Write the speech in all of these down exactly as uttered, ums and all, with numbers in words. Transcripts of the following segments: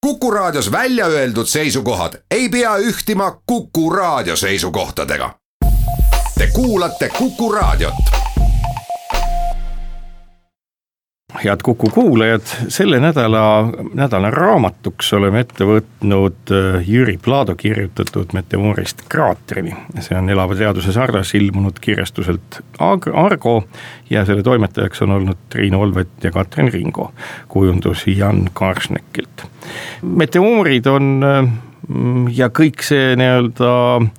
Kuku Raadios välja öeldud seisukohad ei pea ühtima Kuku Raadio seisukohtadega. Te kuulate Kuku Raadiot. Head Kuku kuulajad, selle nädala, nädala raamatuks oleme ette võtnud Jüri Plaado kirjutatud Meteoorist kraatrini. See on Elava teaduse sarjas ilmunud kirjastuselt Argo ja selle toimetajaks on olnud Triinu Olvet ja Katrin Ringo, kujundus Jan Karsnekilt. Meteoorid on ja kõik see nii-öelda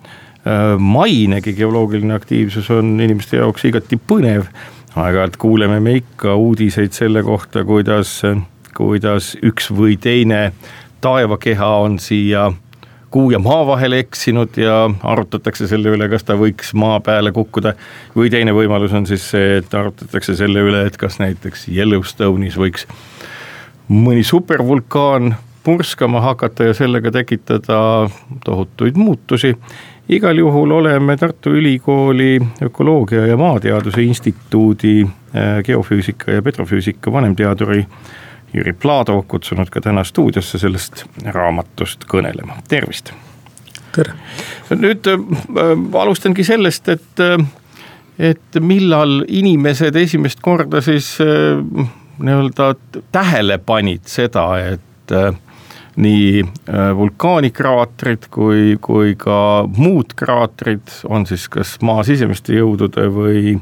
mainegi geoloogiline aktiivsus on inimeste jaoks igati põnev. Aeg-ajalt kuuleme me ikka uudiseid selle kohta, kuidas, kuidas üks või teine taevakeha on siia kuu ja maa vahele eksinud ja arutatakse selle üle, kas ta võiks maa peale kukkuda. Või teine võimalus on siis see, et arutatakse selle üle, et kas näiteks Yellowstone'is võiks mõni supervulkaan purskama hakata ja sellega tekitada tohutuid muutusi. Igal juhul oleme Tartu Ülikooli ökoloogia ja maateaduse instituudi geofüüsika ja petrofüüsika vanemteaduri Jüri Plaado kutsunud ka täna stuudiosse sellest raamatust kõnelema. Tervist! Tere! Nüüd äh, alustangi sellest, et, et millal inimesed esimest korda siis äh, nii-öelda tähele panid seda, et äh, nii vulkaanikraatrid kui, kui ka muud kraatrid on siis kas maa sisemiste jõudude või,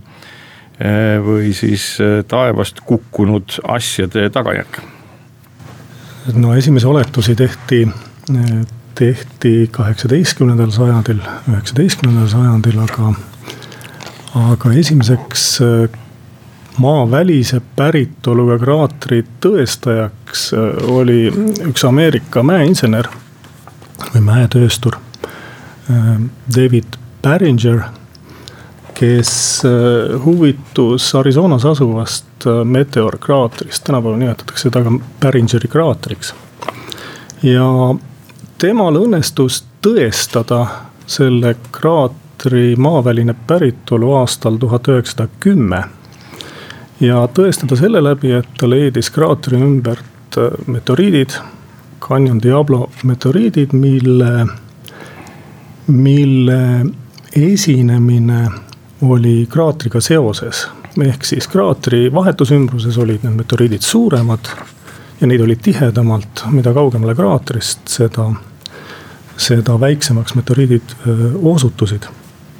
või siis taevast kukkunud asjade tagajärg? No esimese oletusi tehti, tehti kaheksateistkümnendal sajandil, üheksateistkümnendal sajandil, aga, aga esimeseks maa välise päritoluga kraatri tõestajaks oli üks Ameerika mäeinsener või mäetööstur David Barringer, kes huvitus Arizonas asuvast meteorkraatrist. Tänapäeval nimetatakse seda ka Barringeri kraatriks. Ja temal õnnestus tõestada selle kraatri maaväline päritolu aastal tuhat üheksasada kümme. Ja tõestada selle läbi, et ta leidis kraatri ümbert meteoriidid, Canyon Diablo meteoriidid, mille, mille esinemine oli kraatriga seoses. Ehk siis kraatri vahetusymbruses olid need meteoriidid suuremad ja neid oli tihedamalt, mida kaugemale kraatrist, seda, seda väiksemaks meteoriidid osutusid.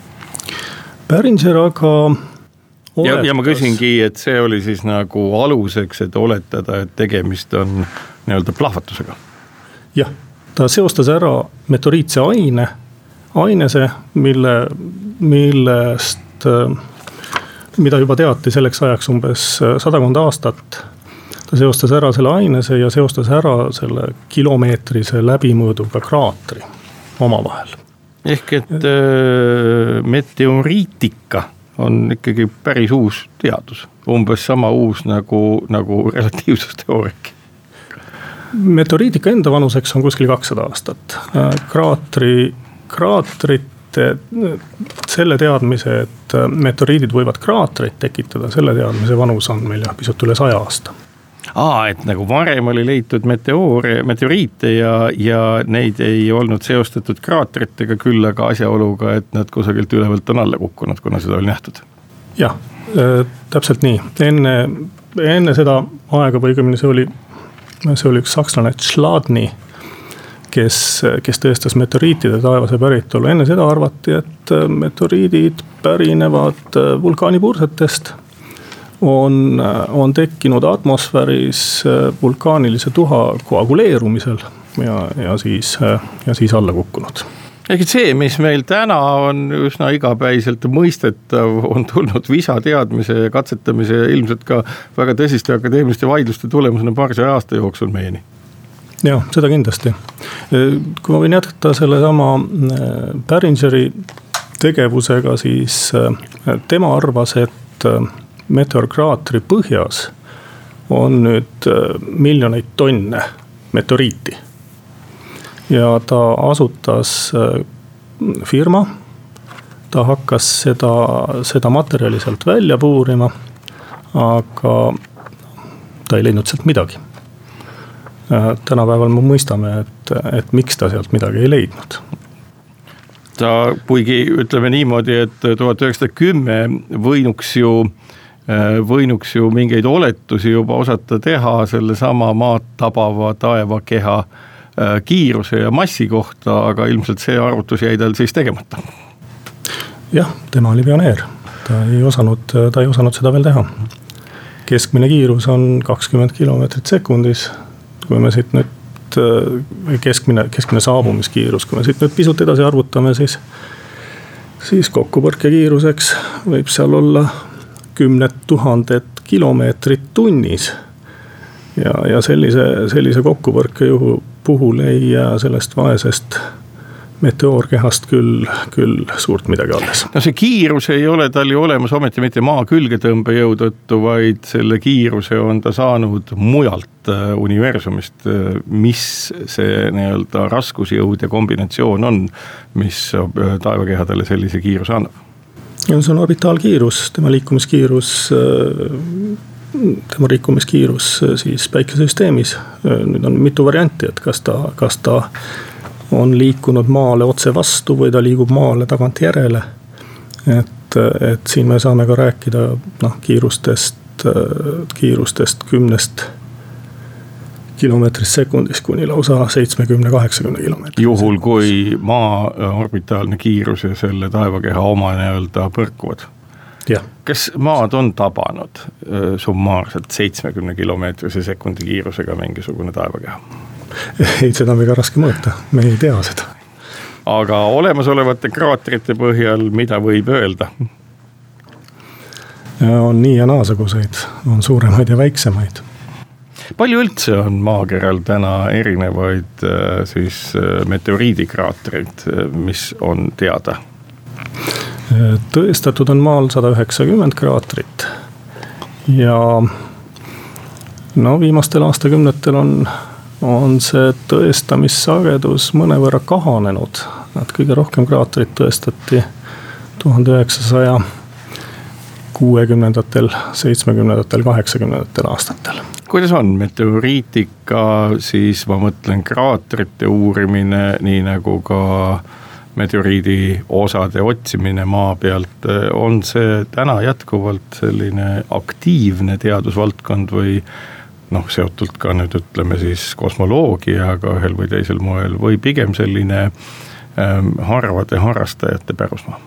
Barringer aga Ja, ja ma küsingi, et see oli siis nagu aluseks, et oletada, et tegemist on nii-öelda plahvatusega. Jah, ta seostas ära meteoriitse aine, ainese, mille, millest, mida juba teati selleks ajaks umbes sadakond aastat. Ta seostas ära selle ainese ja seostas ära selle kilomeetrise läbimõõduga kraatri omavahel. Ehk et äh, meteoriitika on ikkagi päris uus teadus. Umbes sama uus nagu, nagu relatiivsusteooriak. Meteoriitika enda vanuseks on kuskil kakssada aastat. Kraatri, kraatrite, selle teadmise, et meteoriidid võivad kraatreid tekitada, selle teadmise vanus on meil jah, pisut üle saja aasta. Aa, et nagu varem oli leitud meteoore, meteoriite ja, ja neid ei olnud seostatud kraatritega, küll aga asjaoluga, et nad kusagilt ülevalt on alla kukkunud, kuna seda oli nähtud. Jah, täpselt nii. Enne, enne seda aega või õigemini see oli, see oli üks sakslane Chladni, kes, kes tõestas meteoriitide taevase päritolu. Enne seda arvati, et meteoriidid pärinevad vulkaanipursetest. On, on tekkinud atmosfääris vulkaanilise tuha koaguleerumisel ja, ja, siis, ja siis alla kukkunud. Ehk see, mis meil täna on üsna igapäiselt mõistetav, on tulnud visa teadmise ja katsetamise ja ilmselt ka väga tõsiste akadeemiliste vaidluste tulemusena paarsaja aasta jooksul meieni. Jah, seda kindlasti. Kui ma võin jätkata selle sama Barringeri tegevusega, siis tema arvas, et meteorkraatri põhjas on nüüd miljoneid tonne meteoriiti. Ja ta asutas firma, ta hakkas seda, seda materjali sealt välja puurima, aga ta ei leidnud sealt midagi. tänapäeval me mõistame, et, et miks ta sealt midagi ei leidnud. ta, kuigi ütleme niimoodi, et tuhat üheksasada kümme võinuks ju, võinuks ju mingeid oletusi juba osata teha selle sama maad tabava taevakeha kiiruse ja massi kohta, aga ilmselt see arvutus jäi tal siis tegemata. Jah, tema oli pioneer. Ta ei osanud, ta ei osanud seda veel teha. Keskmine kiirus on kakskümmend kilomeetrit sekundis. Kui me siit nüüd, keskmine, keskmine saabumiskiirus, kui me siit nüüd pisut edasi arvutame, siis, siis kokkupõrke kiiruseks võib seal olla kümned tuhandet kilomeetrit tunnis. Ja, ja sellise, sellise kokkupõrke juhu puhul ei jää sellest vaesest meteoorkehast küll, küll suurt midagi alles. No see kiirus ei ole tal ju olemas ometi mitte maa külgetõmbejõu tõttu, vaid selle kiiruse on ta saanud mujalt universumist, mis see nii-öelda raskusjõud ja kombinatsioon on, mis taevakehadele sellise kiiruse annab. Ja see on orbitaalkiirus, tema liikumiskiirus tema liikumiskiirus siis päikesesüsteemis. Nüüd on mitu varianti, et kas ta, kas ta on liikunud maale otse vastu või ta liigub maale tagant järele. Et, et siin me saame ka rääkida noh, kiirustest, kiirustest kümnest kilomeetrist sekundis kuni lausa seitsmekümne kaheksakümne kilomeetrit. Juhul kui maa orbitaalne kiirus ja selle taevakeha oma nii-öelda põrkuvad. Ja. Kas maad on tabanud summaarselt seitsmekümne kilomeetrise sekundi kiirusega mingisugune taevakeha? Ei, seda on väga raske mõõta, me ei tea seda. Aga olemasolevate kraatrite põhjal, mida võib öelda? On nii ja naasaguseid, on suuremaid ja väiksemaid. Palju üldse on maakeral täna erinevaid siis meteoriidikraatreid, mis on teada? Tõestatud on maal sada üheksakümmend kraatrit ja no viimastel aastakümnetel on, on see tõestamissagedus mõnevõrra kahanenud. Nad kõige rohkem kraatrit tõestati tuhande üheksasaja kuuekümnendatel, seitsmekümnendatel, kaheksakümnendatel aastatel. Kuidas on meteoriitika, siis ma mõtlen kraatrite uurimine, nii nagu ka meteoriidi osade otsimine maa pealt, on see täna jätkuvalt selline aktiivne teadusvaldkond või noh, seotult ka nüüd ütleme siis kosmoloogiaga ühel või teisel moel või pigem selline ähm, harvade harrastajate pärusmaa?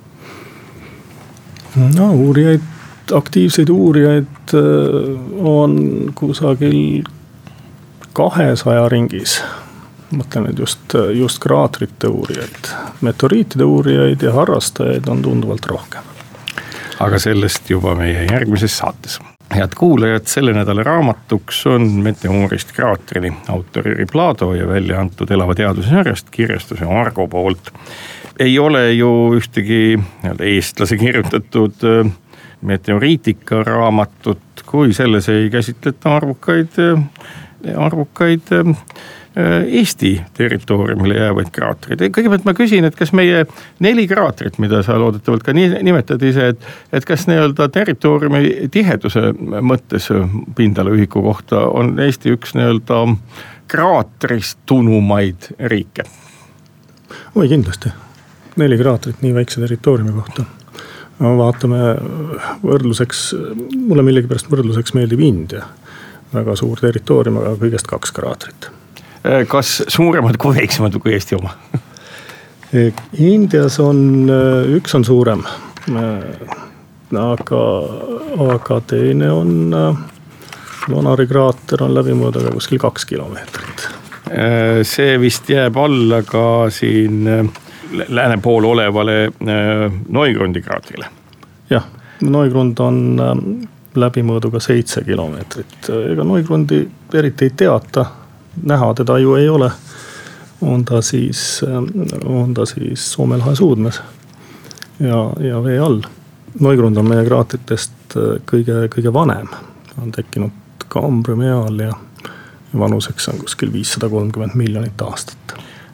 No uurijaid, aktiivseid uurijaid on kusagil kahesaja ringis. Mõtlen nüüd just, just kraatrite uurijaid. Meteoriitide uurijaid ja harrastajaid on tunduvalt rohkem. Aga sellest juba meie järgmises saates. Head kuulajad, selle nädala raamatuks on Meteoorist kraatrini autor Jüri Plaado ja välja antud Elava teaduse sarjast kirjastuse Argo poolt. Ei ole ju ühtegi eestlase kirjutatud meteoriitika raamatut, kui selles ei käsitleta arvukaid, arvukaid Eesti territooriumile jäävaid kraatreid. Kõigepealt ma küsin, et kas meie neli kraatrit, mida sa loodetavalt ka nimetad ise, et, et kas nii-öelda territooriumi tiheduse mõttes pindala ühiku kohta on Eesti üks nii-öelda kraatrist tunumaid riike? Oi, kindlasti. Neli kraatrit nii väikse territooriumi kohta. Vaatame võrdluseks, mulle millegipärast võrdluseks meeldib India. Väga suur territoorium, aga kõigest kaks kraatrit. Kas suuremad kui väiksemad kui Eesti oma? Indias on, üks on suurem, aga, aga teine on, Vanari kraater on läbimõõdaga kuskil kaks kilomeetrit. See vist jääb alla ka siin lääne pool olevale Neugrundi kraatrile. Jah, Neugrund on läbimõõduga seitse kilomeetrit. Ega Neugrundi eriti ei teata, näha teda ju ei ole, on ta siis, on ta siis Soome lahe suudmes ja, ja vee all. Neugrund on meie kraatritest kõige, kõige vanem. Ta on tekkinud Kambriumi ajal ja vanuseks on kuskil viissada kolmkümmend miljonit aastat.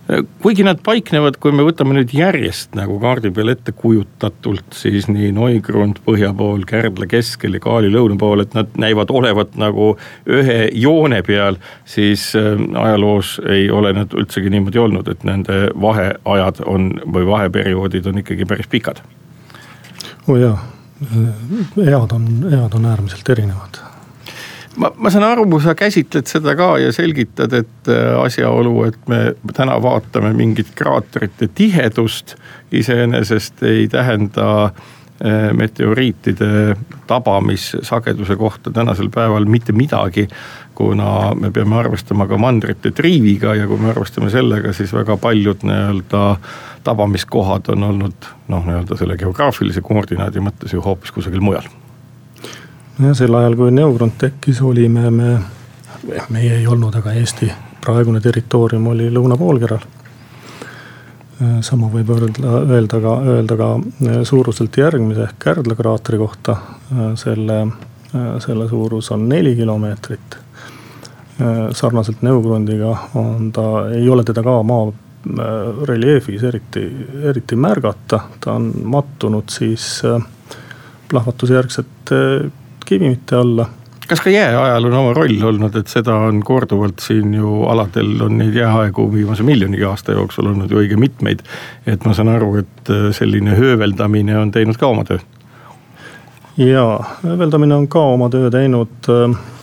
kuigi nad paiknevad, kui me võtame nüüd järjest nagu kaardi peal ette kujutatult, siis nii Neugrund põhja pool, Kärdla keskel ja Kaali lõuna pool, et nad näivad olevat nagu ühe joone peal, siis ajaloos ei ole nad üldsegi niimoodi olnud, et nende vaheajad on või vaheperioodid on ikkagi päris pikad. Oh jaa, ead on, ead on äärmiselt erinevad. Ma, ma saan aru, sa käsitled seda ka ja selgitad, et asjaolu, et me täna vaatame mingit kraaterite tihedust, iseenesest ei tähenda meteoriitide tabamissageduse kohta tänasel päeval mitte midagi, kuna me peame arvestama ka mandrite triiviga ja kui me arvestame sellega, siis väga paljud nii-öelda tabamiskohad on olnud noh, nii-öelda selle geograafilise koordinaadi mõttes ju hoopis kusagil mujal. Ja sel ajal, kui Neugrund tekkis, olime me, meie ei olnud, aga Eesti praegune territoorium oli lõunapoolkeral. Sama võib öelda, öelda, ka, öelda ka suuruselt järgmise Kärdla kraatri kohta. Selle, selle suurus on neli kilomeetrit. Sarnaselt Neugrundiga on ta, ei ole teda ka maa reljeefis eriti, eriti märgata. Ta on mattunud siis plahvatusjärgset kivimite alla. Kas ka jääajal on oma roll olnud, et seda on korduvalt siin ju aladel on neid jääaegu viimase miljonigi aasta jooksul olnud ju õige mitmeid, et ma saan aru, et selline hööveldamine on teinud ka oma töö? Jaa, hööveldamine on ka oma töö teinud.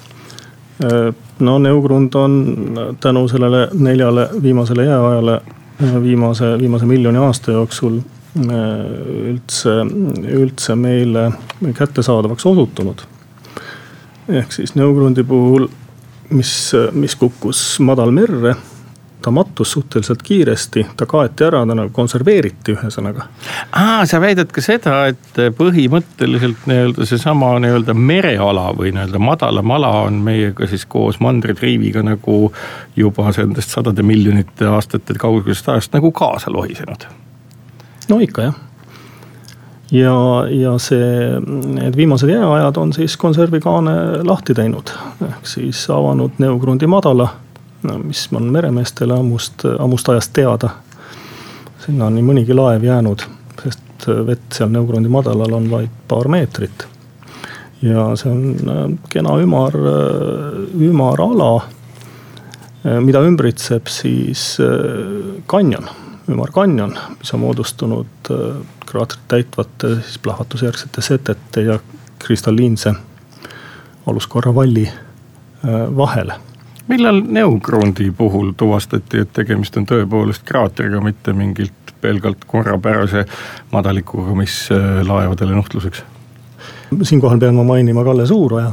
No Neugrund on tänu sellele neljale viimasele jääajale viimase, viimase miljoni aasta jooksul üldse, üldse meile kättesaadavaks osutunud. Ehk siis Neugrundi puhul, mis, mis kukkus madal merre, ta mattus suhteliselt kiiresti, ta kaeti ära, ta nagu konserveeriti ühesõnaga. Aa, sa väidad ka seda, et põhimõtteliselt nii-öelda see sama nii-öelda mereala või nii-öelda madalam ala on meiega siis koos mandritriiviga nagu juba sellest sadade miljonite aastate kaugusest ajast nagu kaasa lohisenud. No ikka jah. Ja, ja see, need viimased jääajad on siis konservikaane lahti teinud. Ehk siis avanud Neugrundi madala, mis on meremeestele ammust, ammust ajast teada. Sinna on nii mõnigi laev jäänud, sest vett seal Neugrundi madalal on vaid paar meetrit. Ja see on kena ümar, ümar ala, mida ümbritseb siis kanjon. Ümar kanjon, mis on moodustunud kraatrit täitvate siis plahvatusjärgsete setete ja kristalliinse aluskorra valli vahele. Millal Neugrundi puhul tuvastati, et tegemist on tõepoolest kraatriga, mitte mingilt pelgalt korrapärase madalikuga, mis laevadele nuhtluseks? Siinkohal pean ma mainima Kalle Suuroja,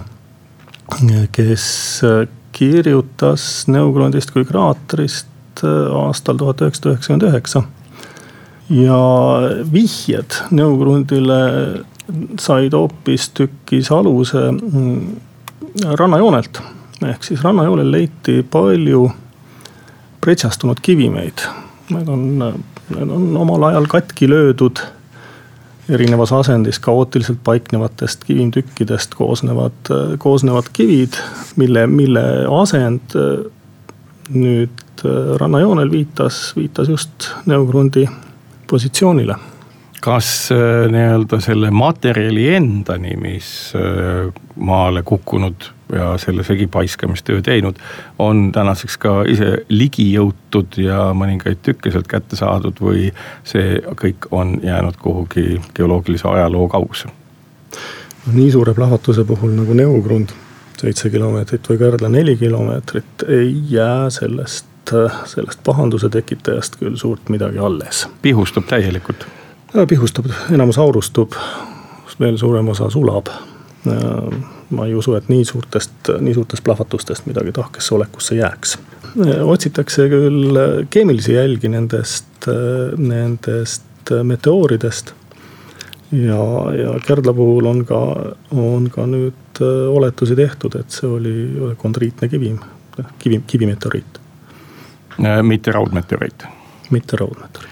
kes kirjutas Neugrundist kui kraatrist aastal tuhat üheksasada üheksakümmend üheksa. Ja vihjed Neugrundile said hoopis tükis aluse rannajoonelt. Ehk siis rannajoonel leiti palju pretsastunud kivimeid. Need on, need on omal ajal katki löödud erinevas asendis kaootiliselt paiknevatest kivimtükkidest koosnevad, koosnevad kivid, mille, mille asend nüüd rannajoonel viitas, viitas just Neugrundi positsioonile. Kas nii-öelda selle materjali endani, mis maale kukkunud ja selle segipaiskamistöö teinud, on tänaseks ka ise ligi jõutud ja mõningaid tükke sealt kätte saadud või see kõik on jäänud kuhugi geoloogilise ajaloo kaugusse? Nii suure plahvatuse puhul nagu Neugrund, seitse kilomeetrit või Kärdla neli kilomeetrit, ei jää sellest, sellest pahanduse tekitajast küll suurt midagi alles. Pihustub täielikult? Pihustub, enamus aurustub, veel suurem osa sulab. Ma ei usu, et nii suurtest, nii suurtest plahvatustest midagi tahkesse olekusse jääks. Otsitakse küll keemilisi jälgi nendest, nendest meteooridest. Ja, ja Kärdla puhul on ka, on ka nüüd oletusi tehtud, et see oli kondriitne kivim, kivi, kivimeteoriit. Mitte raudmeteoriit? Mitte raudmeteoriit.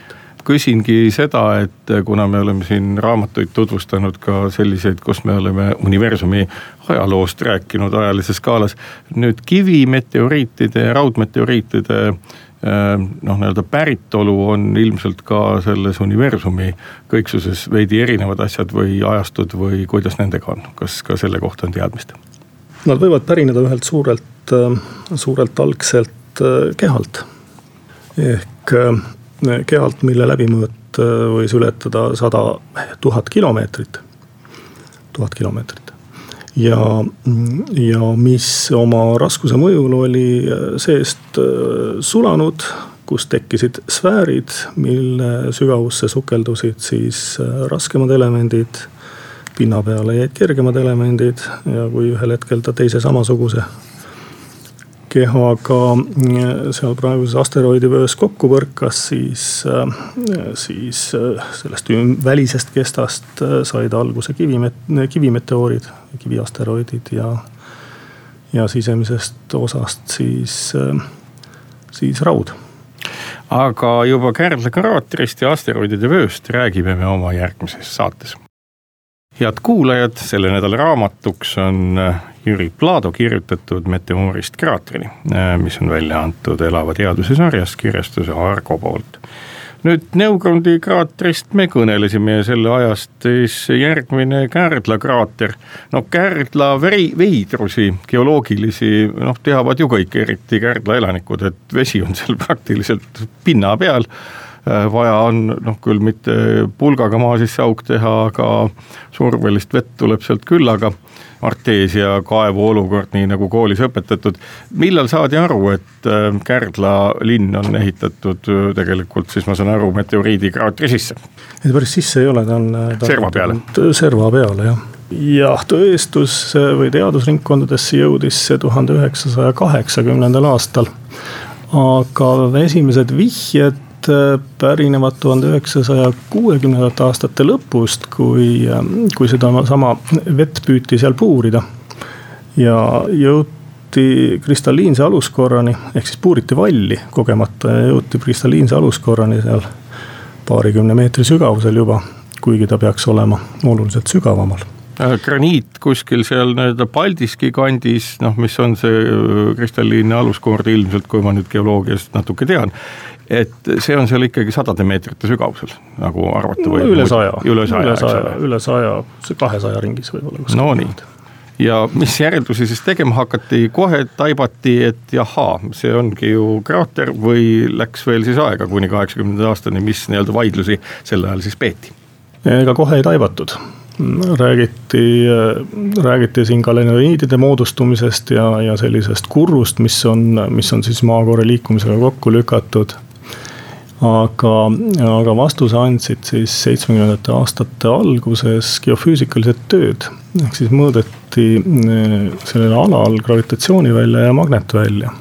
küsingi seda, et kuna me oleme siin raamatuid tutvustanud ka selliseid, kus me oleme universumi ajaloost rääkinud ajalises skaalas, nüüd kivimeteoriitide ja raudmeteoriitide noh, nii-öelda päritolu on ilmselt ka selles universumi kõiksuses veidi erinevad asjad või ajastud või kuidas nendega on, kas ka selle kohta on teadmist? Nad võivad pärineda ühelt suurelt, suurelt algselt kehalt. Ehk kehalt, mille läbimõõt võis ületada sada tuhat kilomeetrit. Tuhat kilomeetrit. Ja, ja mis oma raskuse mõjul oli seest sulanud, kus tekkisid sfäärid, mille sügavusse sukeldusid siis raskemad elemendid, pinna peale jäid kergemad elemendid ja kui ühel hetkel ta teise samasuguse kehaga seal praeguses asteroidivöös kokku põrkas, siis, siis sellest välisest kestast said alguse kivimet, kivimeteoorid, kiviasteroidid ja, ja sisemisest osast siis, siis raud. Aga juba Kärdla kraaterist ja asteroidide vööst räägime me oma järgmises saates. Head kuulajad, selle nädala raamatuks on Jüri Plaado kirjutatud Meteoorist kraatrini, mis on välja antud Elava teaduse sarjas kirjastuse Argo poolt. Nüüd Neugrundi kraaterist me kõnelesime ja selle ajast siis järgmine Kärdla kraater. No Kärdla veidrusi, geoloogilisi, noh teavad ju kõik, eriti Kärdla elanikud, et vesi on seal praktiliselt pinna peal. Vaja on, noh küll mitte pulgaga maa sisse auk teha, aga survelist vett tuleb sealt küll, aga arteesia kaevu olukord, nii nagu koolis õpetatud. Millal saadi aru, et Kärdla linn on ehitatud tegelikult, siis ma saan aru, meteoriidi kraatri sisse? Et päris sisse ei ole, ta on ta serva peale. Serva peale, jah. Jah, tõestus või teadusringkondadesse jõudis see tuhande üheksasaja kaheksakümnendal aastal. Aga esimesed vihjed pärinevad tuhande üheksasaja kuuekümnendate aastate lõpust, kui, kui seda sama vett püüti seal puurida. Ja jõuti kristalliinse aluskorrani, ehk siis puuriti valli kogemata ja jõuti kristalliinse aluskorrani seal paarikümne meetri sügavusel juba, kuigi ta peaks olema oluliselt sügavamal. Graniit kuskil seal nii-öelda Paldiski kandis, noh mis on see kristalliinne aluskoord ilmselt, kui ma nüüd geoloogiast natuke tean, et see on seal ikkagi sadade meetrite sügavusel, nagu arvata või? No, üle saja, üle saja, üle saja, üle saja, see kahesaja ringis võib olla. No nii. Ja mis järeldusi siis tegema hakati, kohe taibati, et jahaa, see ongi ju kraater või läks veel siis aega kuni kaheksakümnenda aastani, mis nii-öelda vaidlusi sel ajal siis peeti? Ega kohe ei taibatud. Räägiti, räägiti siin galeniidide moodustumisest ja, ja sellisest kurrust, mis on, mis on siis maakoore liikumisega kokku lükatud. Aga, aga vastuse andsid siis seitsmekümnendate aastate alguses geofüüsikalised tööd. Ehk siis mõõdeti sellel alal gravitatsioonivälja ja magnetvälja.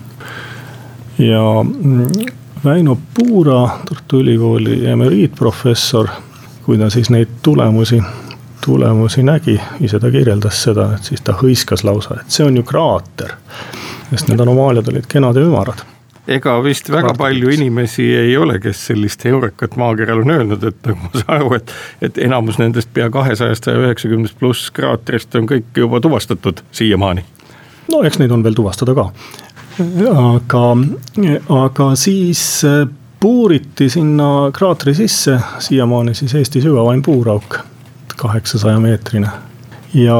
Ja Väino Puura, Tartu Ülikooli emeriitprofessor, kui ta siis neid tulemusi tulemusi nägi, ise ta kirjeldas seda, et siis ta hõiskas lausa, et see on ju kraater, sest need anomaaliad olid kenad ja ümarad. Ega vist väga palju inimesi ei ole, kes sellist heurekat maakeral on öelnud, et nagu ma saan aru, et, et enamus nendest pea kahesajast ja üheksakümnest pluss kraaterist on kõik juba tuvastatud siiamaani. No eks neid on veel tuvastada ka. Aga, aga siis puuriti sinna kraatri sisse, siiamaani siis Eesti sügavaim puurauk. kaheksasaja meetrine. Ja,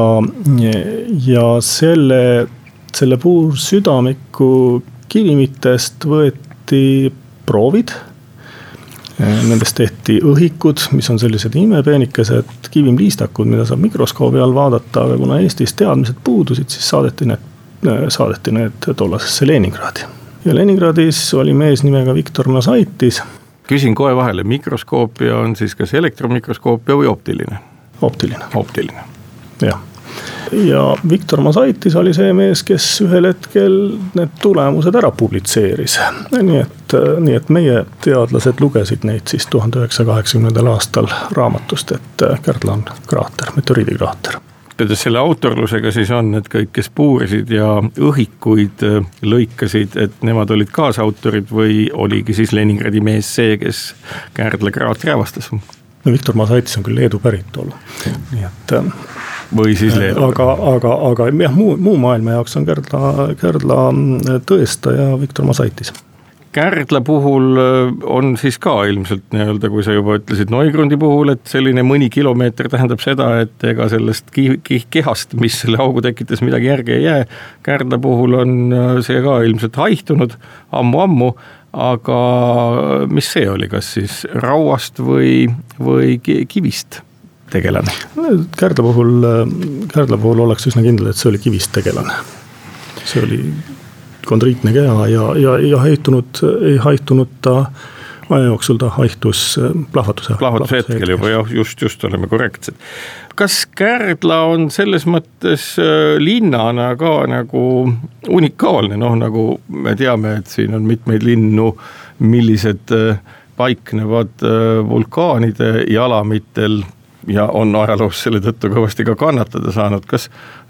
ja selle, selle puursüdamiku kivimitest võeti proovid. Nendest tehti õhikud, mis on sellised imepeenikesed kivimliistakud, mida saab mikroskoobi all vaadata, aga kuna Eestis teadmised puudusid, siis saadeti need, saadeti need tollasesse Leningradi. Ja Leningradis oli mees nimega Viktor Masaitis. Küsin kohe vahele, mikroskoopia on siis kas elektromikroskoopia või optiline? Optiline. Optiline. Jah. Ja Viktor Masaitis oli see mees, kes ühel hetkel need tulemused ära publitseeris. Nii et, nii et meie teadlased lugesid neid siis tuhande üheksasaja kaheksakümnendal aastal raamatust, et Kärdla on kraater, meteoriidikraater. kuidas selle autorlusega siis on, et kõik, kes puurisid ja õhikuid lõikasid, et nemad olid kaasautorid või oligi siis Leningradi mees see, kes Kärdla kraatri avastas? No Viktor Masaitis on küll Leedu päritolu, nii et või siis Leedu. Aga, aga, aga jah, muu, muu maailma jaoks on Kärdla, Kärdla tõestaja Viktor Masaitis. Kärdla puhul on siis ka ilmselt nii-öelda, kui sa juba ütlesid Neugrundi puhul, et selline mõni kilomeeter tähendab seda, et ega sellest ki- ki- kehast, mis selle augu tekitas, midagi järgi ei jää. Kärdla puhul on see ka ilmselt haihtunud ammu-ammu, aga mis see oli, kas siis rauast või, või kivist tegelane? Kärdla puhul, Kärdla puhul oleks üsna kindel, et see oli kivist tegelane. See oli kondriitne keha ja, ja, ja haihtunud, ei haihtunud ta aja jooksul, ta haihtus plahvatuse. Plahvatuse hetkel juba, jah, just, just oleme korrektsed. Kas Kärdla on selles mõttes linnana ka nagu unikaalne, noh nagu me teame, et siin on mitmeid linnu, millised paiknevad vulkaanide jalamitel ja on ajaloos selle tõttu kõvasti ka kannatada saanud. Kas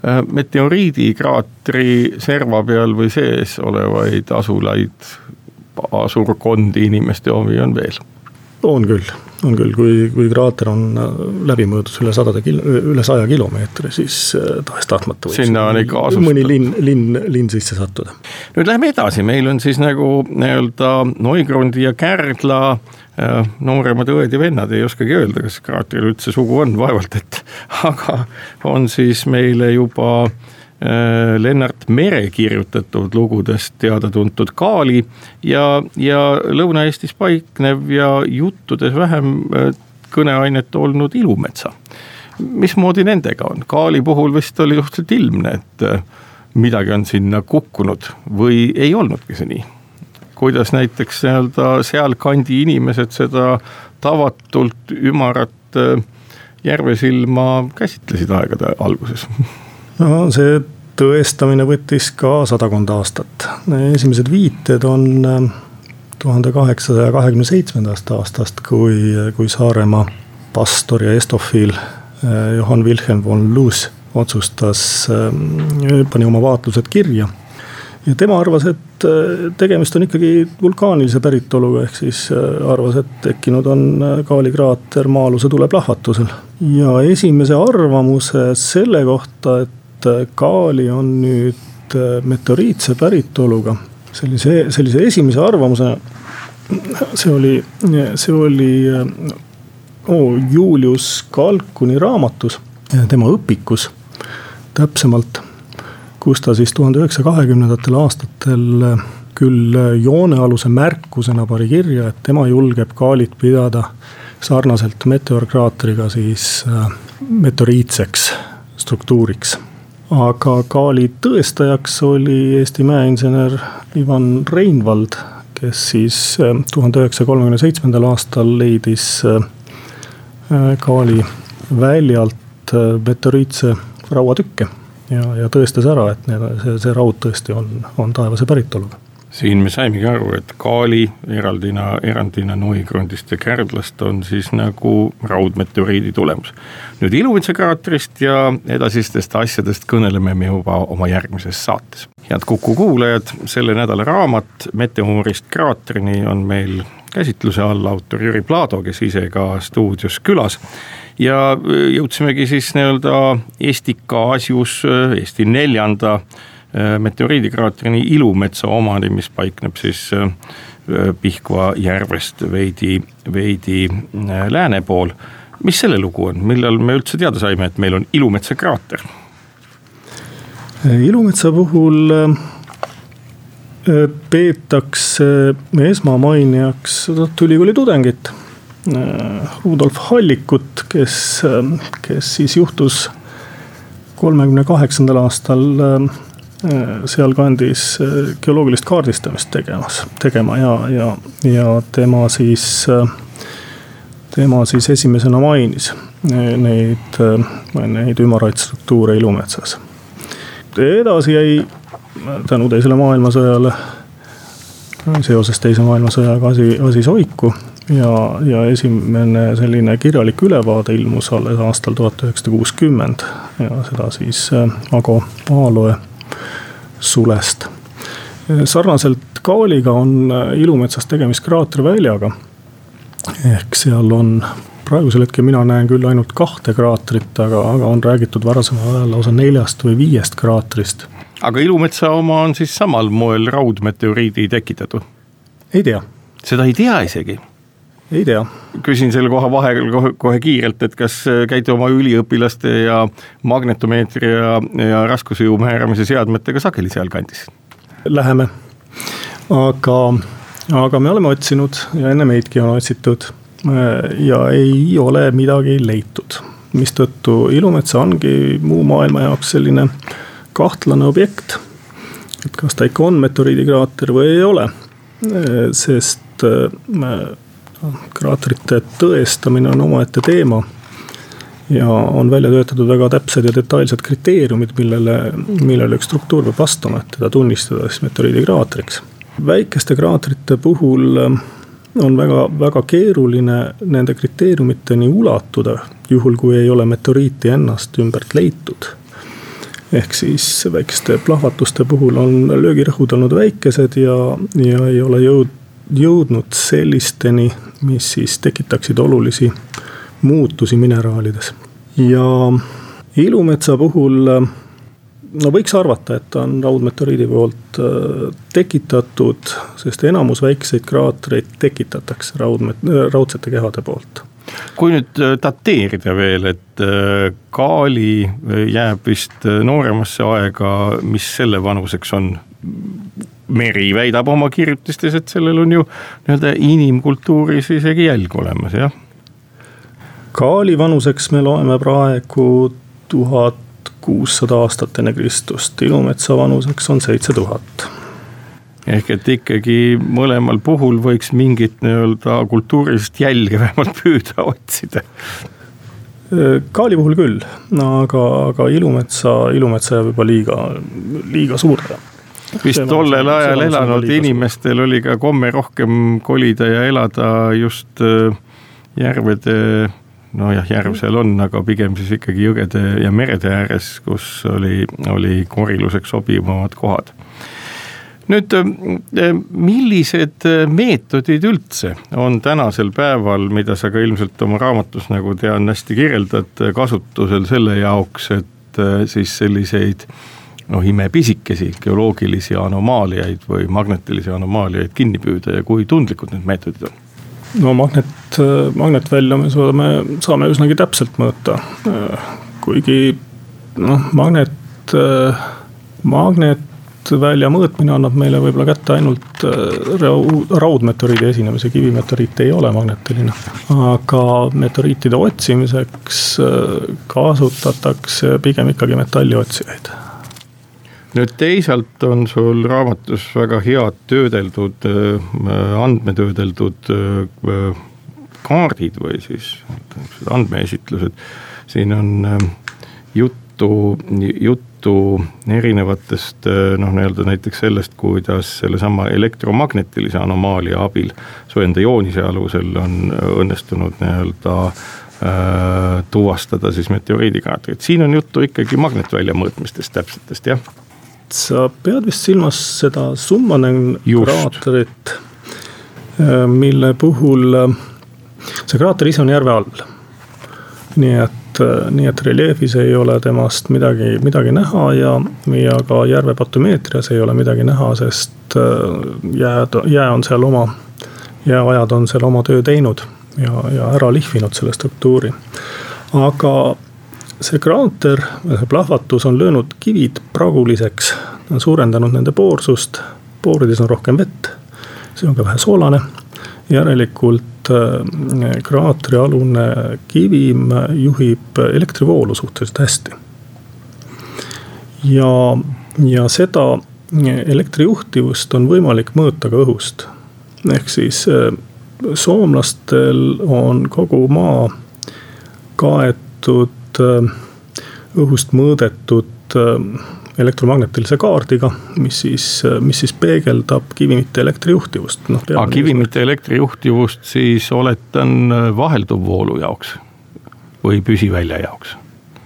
meteoriidikraatri serva peal või sees olevaid asulaid, asurkondi inimeste omi on veel? On küll, on küll, kui, kui kraater on läbimõõdus üle, sadade, üle saja kilomeetri, siis tahes tahtmata võib sinna on ikka asustada. Mõni linn, linn, linn sisse sattuda. Nüüd läheme edasi, meil on siis nagu nii-öelda Neugrundi ja Kärdla nooremad õed ja vennad, ei oskagi öelda, kas kraatril üldse sugu on, vaevalt, et aga on siis meile juba Lennart Mere kirjutatud lugudest teada tuntud Kaali ja, ja Lõuna-Eestis paiknev ja juttudes vähem kõneainet olnud Ilumetsa. Mismoodi nendega on? Kaali puhul vist oli suhteliselt ilmne, et midagi on sinna kukkunud või ei olnudki see nii? Kuidas näiteks seal kandi inimesed seda tavatult ümarat järvesilma käsitlesid aegade alguses? No see tõestamine võttis ka sadakonda aastat. Esimesed viited on tuhande kaheksasaja kahekümne seitsmendast aastast, kui, kui Saaremaa pastor ja estofiil Johann Wilhelm von Loos otsustas, pani oma vaatlused kirja. Ja tema arvas, et tegemist on ikkagi vulkaanilise päritoluga, ehk siis arvas, et tekkinud on Kaali kraater maa-aluse tuleplahvatusel. Ja esimese arvamuse selle kohta, et Kaali on nüüd meteoriitse päritoluga, sellise, sellise esimese arvamuse, see oli, see oli oh, Julius Kalkuni raamatus, tema õpikus täpsemalt, kus ta siis tuhande üheksasaja kahekümnendatel aastatel küll joonealuse märkusena pari kirja, et tema julgeb Kaalit pidada sarnaselt meteorkraatriga siis meteoriitseks struktuuriks. Aga Kaali tõestajaks oli Eesti mäeinsener Ivan Reinvald, kes siis tuhande üheksasaja kolmekümne seitsmendal aastal leidis Kaali väljalt meteoriitse rauatükke. Ja, ja tõestas ära, et need, see, see raud tõesti on, on taevase päritoluga. Siin me saimegi aru, et Kaali eraldina, erandina Neugrundist ja Kärdlast on siis nagu raudmeteoriidi tulemus. Nüüd Ilumetsa kraatrist ja edasistest asjadest kõneleme me juba oma järgmises saates. Head Kuku kuulajad, selle nädala raamat Meteoorist kraatrini on meil käsitluse all autor Jüri Plaado, kes ise ka stuudios külas. Ja jõudsimegi siis nii-öelda Eesti Kaasius, Eesti neljanda meteoriidikraatrini Ilumetsa omani, mis paikneb siis Pihkva järvest veidi, veidi lääne pool. Mis selle lugu on? Millal me üldse teada saime, et meil on Ilumetsa kraater? Ilumetsa puhul peetakse esmamainijaks Tartu Ülikooli tudengit Rudolf Hallikut, kes, kes siis juhtus kolmekümne kaheksandal aastal seal kandis geoloogilist kaardistamist tegemas, tegema ja, ja, ja tema siis, tema siis esimesena mainis neid, neid ümaraid struktuure Ilumetsas. Edasi jäi tänu teisele maailmasõjale, seoses teise maailmasõjaga asi, asi soiku ja, ja esimene selline kirjalik ülevaade ilmus alles aastal tuhat üheksasada kuuskümmend ja seda siis Ago Aaloe sulest. Sarnaselt Kaaliga on Ilumetsas tegemist kraaterväljaga. Ehk seal on praegusel hetkel mina näen küll ainult kahte kraatrit, aga, aga on räägitud varasema ajal lausa neljast või viiest kraatrist. Aga Ilumetsa oma on siis samal moel raudmeteoriidi tekitatud? Ei tea. Seda ei tea isegi? Ei tea. Küsin selle koha vahel kohe, kohe kiirelt, et kas käite oma üliõpilaste ja magnetomeetri ja, ja raskusjõu määramise seadmetega sageli seal kandis? Läheme. Aga, aga me oleme otsinud ja enne meidki on otsitud ja ei ole midagi leitud. Mistõttu Ilumetsa ongi muu maailma jaoks selline kahtlane objekt. Et kas ta ikka on meteoriidikraater või ei ole. Sest kraatrite tõestamine on omaette teema ja on välja töötatud väga täpsed ja detailsed kriteeriumid, millele, millele üks struktuur peab vastama, et teda tunnistada siis meteoriidikraatriks. Väikeste kraatrite puhul on väga, väga keeruline nende kriteeriumiteni ulatuda, juhul kui ei ole meteoriiti ennast ümbert leitud. Ehk siis väikeste plahvatuste puhul on löögirõhud olnud väikesed ja, ja ei ole jõud, jõudnud sellisteni, mis siis tekitaksid olulisi muutusi mineraalides. Ja Ilumetsa puhul no võiks arvata, et on raudmeteoriidi poolt tekitatud, sest enamus väikseid kraatreid tekitatakse raudmet, raudsete kehade poolt. Kui nüüd dateerida veel, et Kaali jääb vist nooremasse aega, mis selle vanuseks on? Meri väidab oma kirjutistes, et sellel on ju nii-öelda inimkultuuris isegi jälg olemas, jah? Kaali vanuseks me loeme praegu tuhat kuussada aastat enne Kristust, Ilumetsa vanuseks on seitse tuhat. Ehk et ikkagi mõlemal puhul võiks mingit nii-öelda kultuurilist jälge vähemalt püüda otsida. Kaali puhul küll, aga, aga Ilumetsa, Ilumetsa jääb juba liiga, liiga suurde. Vist tollel ajal elanud inimestel oli ka komme rohkem kolida ja elada just järvede, no jah, järv seal on, aga pigem siis ikkagi jõgede ja merede ääres, kus oli, oli koriluseks sobivamad kohad. Nüüd, millised meetodid üldse on tänasel päeval, mida sa ka ilmselt oma raamatus, nagu tean, hästi kirjeldad, kasutusel selle jaoks, et siis selliseid no imepisikesi geoloogilisi anomaaliaid või magnetilisi anomaaliaid kinni püüda ja kui tundlikud need meetodid on? No magnet, magnetvälja me saame, saame üsnagi täpselt mõõta. Kuigi no, magnet, magnetvälja mõõtmine annab meile võib-olla kätte ainult raudmeteoriidi esinemise, kivimeteoriit ei ole magnetiline. Aga meteoriitide otsimiseks kasutatakse pigem ikkagi metalliotsijaid. Nüüd teisalt on sul raamatus väga head töödeldud, andmetöödeldud kaardid või siis andmeesitlused. Siin on juttu, juttu erinevatest, noh nii-öelda näiteks sellest, kuidas selle sama elektromagnetilise anomaalia abil soojenda joonise alusel on õnnestunud nii-öelda äh, tuvastada siis meteoriidikraatrit. Siin on juttu ikkagi magnetvälja mõõtmistest täpsetest, jah? Sa pead vist silmas seda Summanen kraatrit, mille puhul see kraater ise on järve all. Nii et, nii et reljeefis ei ole temast midagi, midagi näha ja, ja ka järve batomeetrias ei ole midagi näha, sest jää, jää on seal oma, jääajad on seal oma töö teinud ja, ja ära lihvinud selle struktuuri. Aga see kraater, see plahvatus on löönud kivid praguliseks, on suurendanud nende poorsust, poorides on rohkem vett, see on ka vähe soolane, järelikult kraatri alune kivim juhib elektrivoolu suhteliselt hästi. Ja, ja seda elektrijuhtivust on võimalik mõõta ka õhust. Ehk siis soomlastel on kogu maa kaetud õhust mõõdetud elektromagnetilise kaardiga, mis siis, mis siis peegeldab kivimite elektrijuhtivust. No, Aga kivimite elektrijuhtivust siis oletan vahelduvvoolu jaoks või püsivälja jaoks?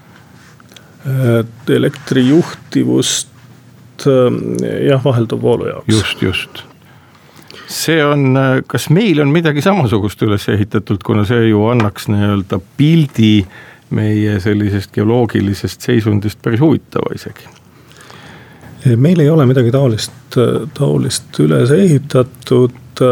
Elektrijuhtivust jah, vahelduvvoolu jaoks. Just, just. See on, kas meil on midagi samasugust üles ehitatud, kuna see ju annaks nii-öelda pildi meie sellisest geoloogilisest seisundist päris huvitava isegi? Meil ei ole midagi taolist, taolist üles ehitatud.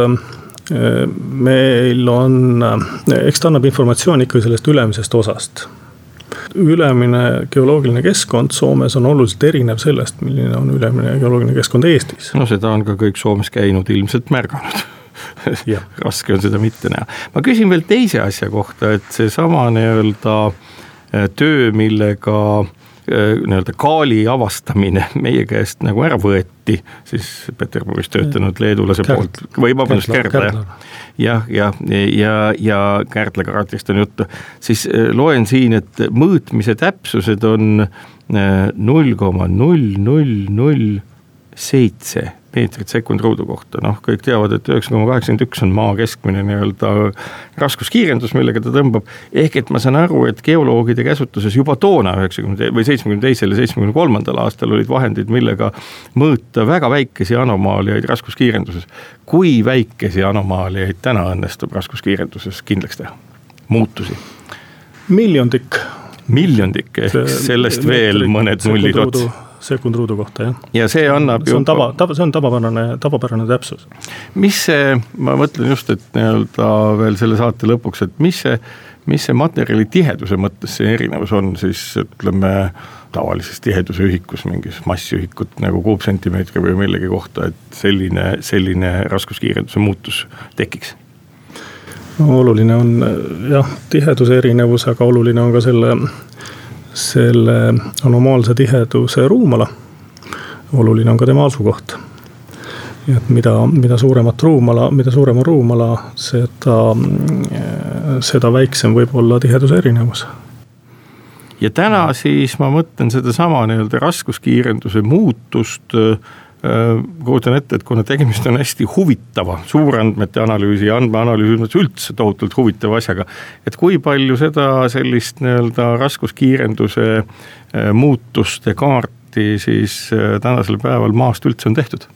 Meil on, eks ta annab informatsiooni ikka sellest ülemisest osast. Ülemine geoloogiline keskkond Soomes on oluliselt erinev sellest, milline on ülemine geoloogiline keskkond Eestis. No seda on ka kõik Soomes käinud ilmselt märganud. Raske on seda mitte näha. Ma küsin veel teise asja kohta, et see sama nii-öelda töö, millega nii-öelda kaali avastamine meie käest nagu ära võeti, siis Peterburis töötanud leedulase Kärt. poolt, või vabandust, Kärdla, ja, ja, ja, ja Kärdla kraatist on juttu, siis loen siin, et mõõtmise täpsused on null koma null null null seitse meetrit sekund ruudu kohta. Noh, kõik teavad, et üheksa koma kaheksakümmend üks on maa keskmine nii-öelda raskuskiirendus, millega ta tõmbab. Ehk et ma saan aru, et geoloogide käsutuses juba toona üheksakümne või seitsmekümne teisel ja seitsmekümne kolmandal aastal olid vahendid, millega mõõta väga väikesi anomaaliaid raskuskiirenduses. Kui väikesi anomaaliaid täna õnnestub raskuskiirenduses kindlaks teha? Muutusi? Miljondik. Miljondik, ehk sellest veel mõned nullid ots. Sekund ruudu kohta, jah. Ja see annab see on, tava, tava, see on tavapärane, tavapärane täpsus. Mis see, ma mõtlen just, et nii-öelda veel selle saate lõpuks, et mis see, mis see materjali tiheduse mõttes see erinevus on, siis ütleme tavalises tiheduse ühikus, mingis massiühikut nagu kuupsentimeetri või millegi kohta, et selline, selline raskuskiirenduse muutus tekiks? No, oluline on jah, tiheduse erinevus, aga oluline on ka selle selle anomaalse tiheduse ruumala. Oluline on ka tema asukoht. Ja mida, mida suuremat ruumala, mida suurema ruumala, seda, seda väiksem võib olla tiheduse erinevus. Ja täna siis ma mõtlen seda sama nii-öelda raskuskiirenduse muutust, kuutan ette, et kuna tegemist on hästi huvitava suurandmete analüüsi ja andmeanalüüsi üldse tohutult huvitava asjaga, et kui palju seda sellist nii-öelda raskuskiirenduse muutuste kaarti siis tänasel päeval maast üldse on tehtud?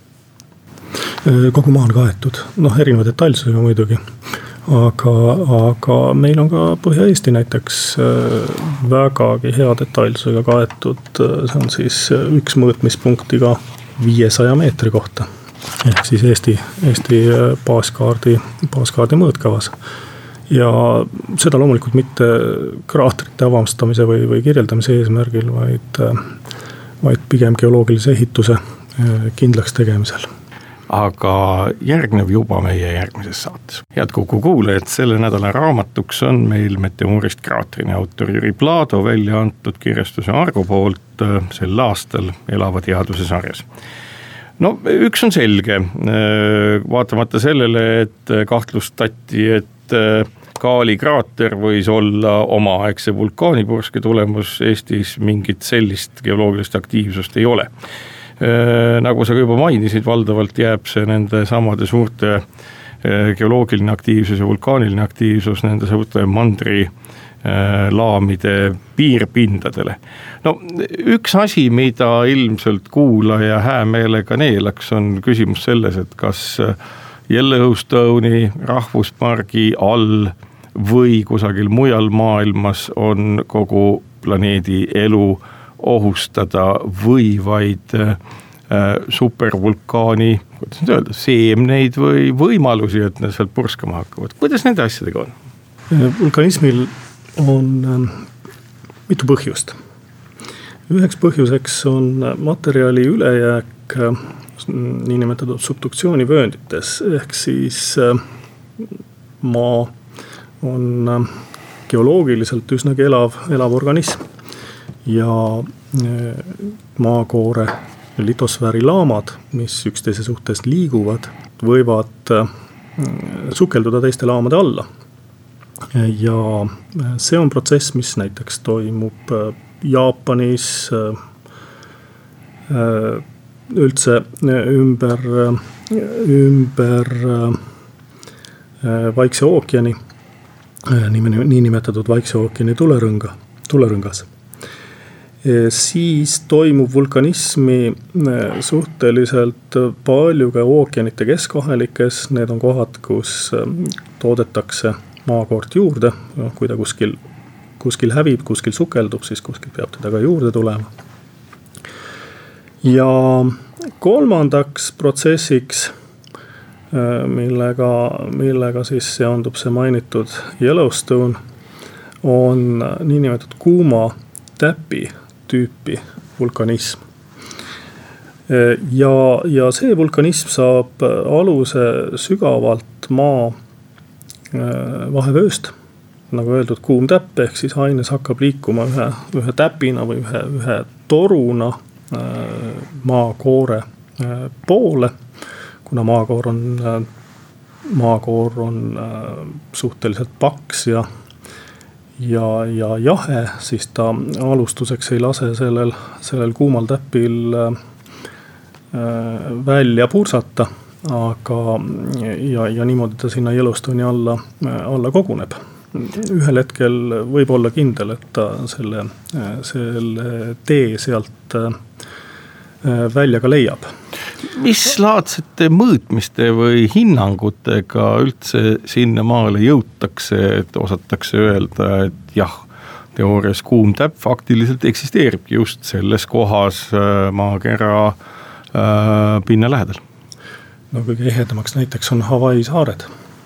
Kogu maa on kaetud, noh erineva detailsusega muidugi, aga, aga meil on ka Põhja-Eesti näiteks vägagi hea detailsusega kaetud, see on siis üks mõõtmispunktiga viiesaja meetri kohta, ehk siis Eesti, Eesti baaskaardi, baaskaardi mõõtkavas. Ja seda loomulikult mitte kraatrite avastamise või, või kirjeldamise eesmärgil, vaid, vaid pigem geoloogilise ehituse kindlaks tegemisel. Aga järgneb juba meie järgmises saates. Head Kuku kuulajad, selle nädala raamatuks on meil Meteorist kraatrini autor Jüri Plaado välja antud kirjastuse Argo poolt sel aastal Elava teaduse sarjas. No üks on selge, vaatamata sellele, et kahtlustati, et Kaali kraater võis olla omaaegse vulkaanipurske tulemus, Eestis mingit sellist geoloogilist aktiivsust ei ole. Nagu sa juba mainisid, valdavalt jääb see nende samade suurte geoloogiline aktiivsus ja vulkaaniline aktiivsus nende suurte mandri laamide piirpindadele. No üks asi, mida ilmselt kuulaja häämeelega neelaks, on küsimus selles, et kas Yellowstone'i rahvuspargi all või kusagil mujal maailmas on kogu planeedi elu ohustada või vaid äh, supervulkaani, kuidas nüüd öelda, seemneid või võimalusi, et need sealt purskama hakkavad. Kuidas nende asjadega on? Vulkanismil on äh, mitu põhjust. Üheks põhjuseks on materjali ülejääk äh, niinimetatud subduktsioonivööndites, ehk siis äh, maa on äh, geoloogiliselt üsnagi elav, elav organism. Ja maakoore litosfääri laamad, mis üksteise suhtes liiguvad, võivad sukelduda teiste laamade alla. Ja see on protsess, mis näiteks toimub Jaapanis, üldse ümber, ümber Vaikse ookeani, nii nimetatud Vaikse ookeani tulerõnga, tulerõngas. Siis toimub vulkanismi suhteliselt palju ka ookeanite keskvahelikes. Need on kohad, kus toodetakse maakoort juurde. Kui ta kuskil, kuskil hävib, kuskil sukeldub, siis kuskil peab teda ka juurde tulema. Ja kolmandaks protsessiks, millega, millega siis seondub see mainitud Yellowstone, on niinimetatud kuuma täpi tüüpi vulkanism. Ja, ja see vulkanism saab aluse sügavalt maa vahevööst. Nagu öeldud, kuum täpp ehk siis aines hakkab liikuma ühe, ühe täpina või ühe, ühe toruna maakoore poole. Kuna maakoor on, maakoor on suhteliselt paks ja Ja, ja jahe, siis ta alustuseks ei lase sellel, sellel kuumal täpil äh, välja pursata, aga ja, ja niimoodi ta sinna Yellowstone'i alla, alla koguneb. Ühel hetkel võib olla kindel, et ta selle, selle tee sealt äh, välja ka leiab. Mis laadsete mõõtmiste või hinnangutega üldse sinna maale jõutakse, et osatakse öelda, et jah, teoorias kuum täpp faktiliselt eksisteeribki just selles kohas maakera äh, pinna lähedal? No kõige ehedamaks näiteks on Hawaii saared.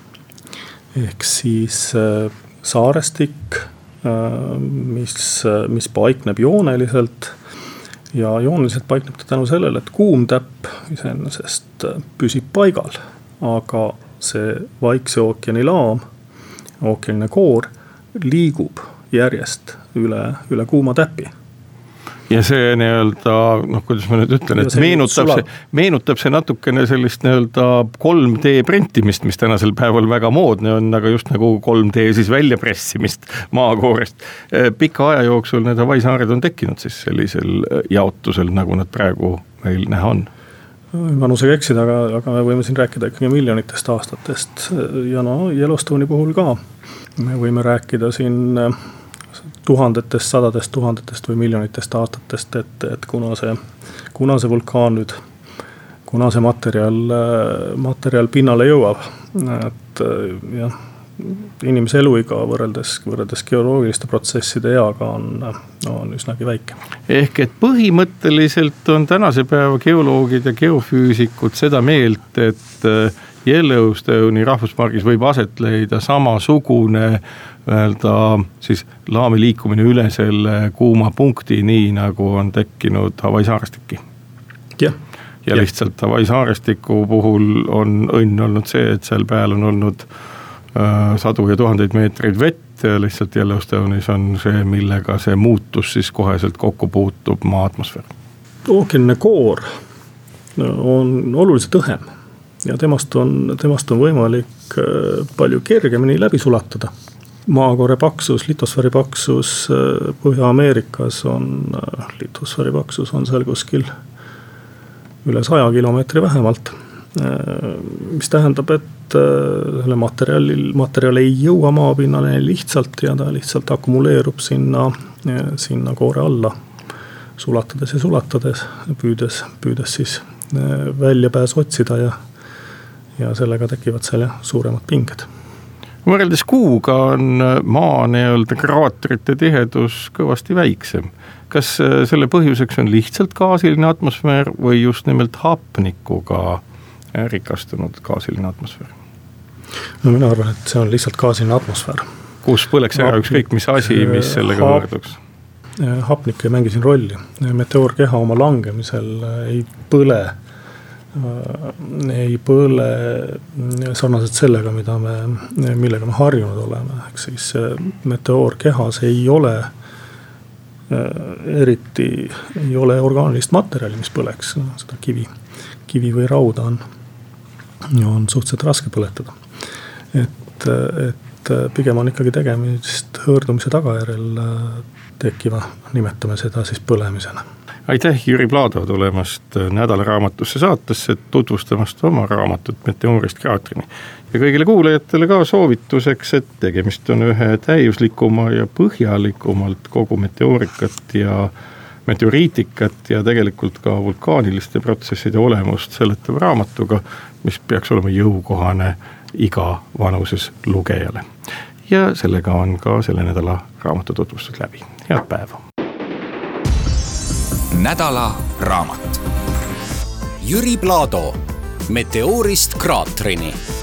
Ehk siis äh, saarestik, äh, mis, mis paikneb jooneliselt. Ja jooneliselt paikneb ta tänu sellele, et kuum täpp iseenesest püsib paigal, aga see Vaikse ookeani laam, ookeanine koor liigub järjest üle, üle kuuma täpi. Ja see nii-öelda, noh, kuidas ma nüüd ütlen, et meenutab see, meenutab see natukene sellist nii-öelda kolm D printimist, mis tänasel päeval väga moodne on, aga just nagu kolm D siis väljapressimist maakoorest. Pika aja jooksul need Hawaii saared on tekkinud siis sellisel jaotusel, nagu nad praegu meil näha on. Vanusega eksida, aga, aga me võime siin rääkida ikkagi miljonitest aastatest. Ja no Yellowstone'i puhul ka. Me võime rääkida siin tuhandetest, sadadest, tuhandetest või miljonitest aastatest, et, et kuna see, kuna see vulkaan nüüd, kuna see materjal, materjal pinnale jõuab, et jah, inimese eluiga võrreldes, võrreldes geoloogiliste protsesside eaga on, on üsnagi väike. Ehk et põhimõtteliselt on tänase päeva geoloogid ja geofüüsikud seda meelt, et Yellowstone'i rahvuspargis võib aset leida samasugune öelda, siis laami liikumine üle selle kuuma punkti, nii nagu on tekkinud Hawaii saarestiki. Ja, ja lihtsalt Hawaii saarestiku puhul on õnn olnud see, et seal peal on olnud äh, sadu ja tuhandeid meetreid vett ja lihtsalt Yellowstone'is on see, millega see muutus siis koheselt kokku puutub maa atmosfäär. Ookeanine koor on oluliselt õhem ja temast on, temast on võimalik palju kergemini läbi sulatada. Maakoore paksus, litosfääri paksus Põhja-Ameerikas on, litosfääri paksus on seal kuskil üle saja kilomeetri vähemalt. Mis tähendab, et selle materjalil, materjal ei jõua maapinnale lihtsalt ja ta lihtsalt akkumuleerub sinna, sinna koore alla, sulatades ja sulatades, püüdes, püüdes siis väljapääs otsida ja, ja sellega tekivad seal suuremad pinged. Võrreldes kuuga on maa nii-öelda kraatrite tihedus kõvasti väiksem. Kas selle põhjuseks on lihtsalt gaasiline atmosfäär või just nimelt hapnikuga rikastunud gaasiline atmosfäär? No mina arvan, et see on lihtsalt gaasiline atmosfäär. Kus põleks ära ükskõik mis asi, mis sellega võrduks? Hapnik ei mängi siin rolli. Meteoorkeha oma langemisel ei põle ei põle sarnaselt sellega, mida me, millega me harjunud oleme. Ehk siis meteoorkehas ei ole eriti, ei ole orgaanilist materjali, mis põleks. Seda kivi, kivi või rauda on, on suhteliselt raske põletada. Et, et pigem on ikkagi tegemist hõõrdumise tagajärjel tekkiva, nimetame seda siis põlemisena. aitäh, Jüri Plaado, tulemast Nädalaraamatusse saatesse, tutvustamast oma raamatut Meteoorist kraatrini. Ja kõigile kuulajatele ka soovituseks, et tegemist on ühe täiuslikuma ja põhjalikumalt kogu meteoorikat ja meteoriitikat ja tegelikult ka vulkaaniliste protsesside olemust seletava raamatuga, mis peaks olema jõukohane iga vanuses lugejale. Ja sellega on ka selle nädala raamatu tutvustus läbi. Head päeva! Nädala raamat. Jüri Plaado Meteoorist kraatrini.